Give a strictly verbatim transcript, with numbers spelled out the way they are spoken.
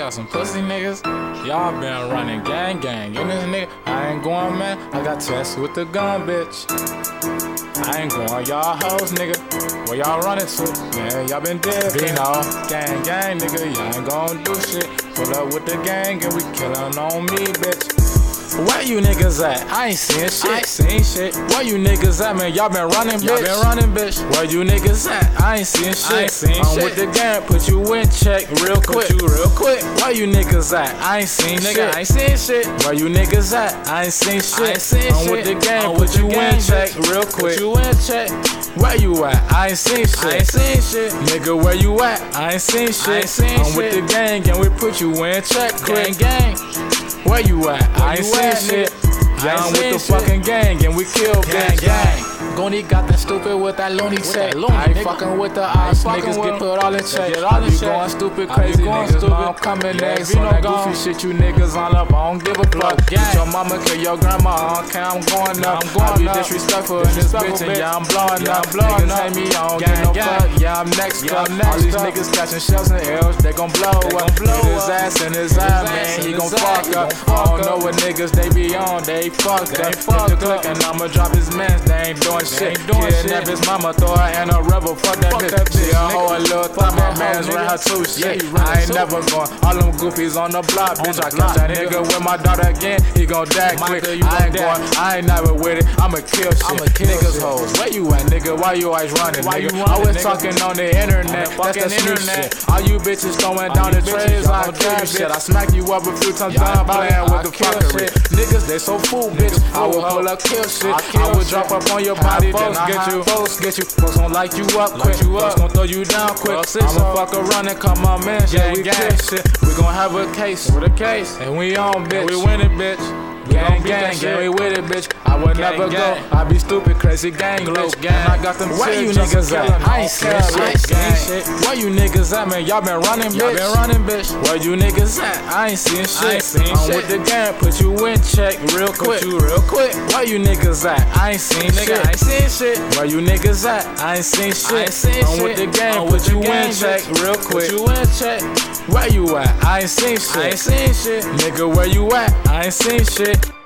y'all some pussy niggas. Y'all been running gang gang. You this nigga, I ain't going, man. I got tests with the gun, bitch. I ain't going, y'all hoes, nigga. Where y'all running to? Man, y'all been dead, Vino. Gang gang, nigga, y'all ain't gon' do shit. Pull up with the gang and we killin' on me, bitch. Where you niggas at? I ain't seen shit. I ain't seen shit. Where you niggas at, man? Y'all been running, bitch. Y'all been running, bitch. Where you niggas at? I ain't seen shit. I ain't seen I'm shit. With the gang, put you in check real quick. Put you real quick. Where you niggas at? I ain't seen nigga, shit. I ain't seen shit. Where you niggas at? I ain't seen shit. I ain't seen I'm shit. With the gang, put you in check real quick. Put you in check. Where you at? I ain't seen shit. I ain't seen shit. Nigga, where you at? I ain't seen shit. I ain't seen I'm shit. With the gang and we put you in check quick. Gang, gang. Where you at? Where I ain't seen shit. Young with the shit. Fucking gang and we kill gang gang. Goni got that stupid with that loony set. I ain't fucking with the ice. Niggas get put all in check. I be going stupid crazy niggas. I'm coming next on that goofy shit. You niggas all up. I don't give a fuck. Get your mama, kill your grandma. Okay, I'm going up. I be disrespectful in this bitch and yeah, I'm blowing up. Niggas hate me, I don't get no fuck. Yeah, I'm next up. All these niggas catching shells and L's. They gon' blow up. Hit his ass in his eye, man. He gon' fuck up. I don't know what niggas they be on. They fucked up. Fuck the click and I'ma drop his mans. They ain't doing shit. Kidnap his mama, throw her in a rebel. Fuck that bitch. She a hoe, a little thought my mans ran her too. Shit, I ain't never going. All them goofies on the block, bitch. I catch that nigga with my daughter again. He gon' die quick. I ain't going. I ain't never with it. I'ma kill shit. Niggas hoes. Where you at, nigga? Why you always running, nigga? Always talking on the internet. That's the internet. All you bitches throwing down the trays. I kill shit. I smack you up a few times. Done playing with the fuckery. Niggas, they so fool, bitch. I will pull up, kill shit. I will drop up on your body. Then I get you, folks get you, folks gon' like you up quick, you up, gon' throw you down quick. I'ma fuck around and come on, man, yeah, we gang shit. We gon' have a case, with a case, and we on, bitch. We win it, bitch. Gang, gang, gang, we with it, bitch. I would gang, never gang. Go. I be stupid, crazy gang, bitch. Gang. I got them. Where you niggas at? I ain't seen shit. Where you niggas at, man? Y'all been running, bitch. Y'all been running, bitch. Where you niggas at? I ain't seen shit. I ain't seen I'm shit. With the gang, put you in check real quick. Put you real quick. Where you niggas at? I ain't seen nigga, shit. I ain't seen shit. Where you niggas at? I ain't seen shit. I ain't seen I'm shit. With the gang, put you in check real quick. Put you in check. Where you at? I ain't seen shit. I ain't seen shit. Nigga, where you at? I ain't seen shit.